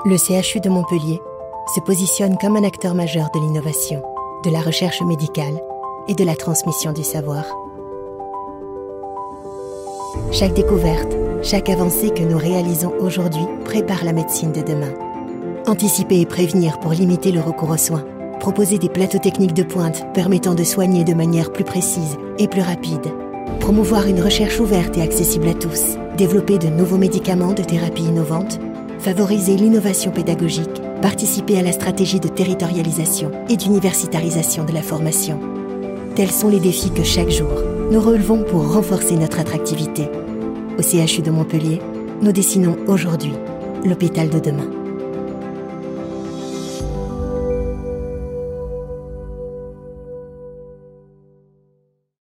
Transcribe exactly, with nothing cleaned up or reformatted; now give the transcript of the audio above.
Le C H U de Montpellier se positionne comme un acteur majeur de l'innovation, de la recherche médicale et de la transmission du savoir. Chaque découverte, chaque avancée que nous réalisons aujourd'hui prépare la médecine de demain. Anticiper et prévenir pour limiter le recours aux soins. Proposer des plateaux techniques de pointe permettant de soigner de manière plus précise et plus rapide. Promouvoir une recherche ouverte et accessible à tous. Développer de nouveaux médicaments de thérapie innovantes. Favoriser l'innovation pédagogique. Participer à la stratégie de territorialisation et d'universitarisation de la formation. Tels sont les défis que chaque jour, nous relevons pour renforcer notre attractivité. Au C H U de Montpellier, nous dessinons aujourd'hui l'hôpital de demain.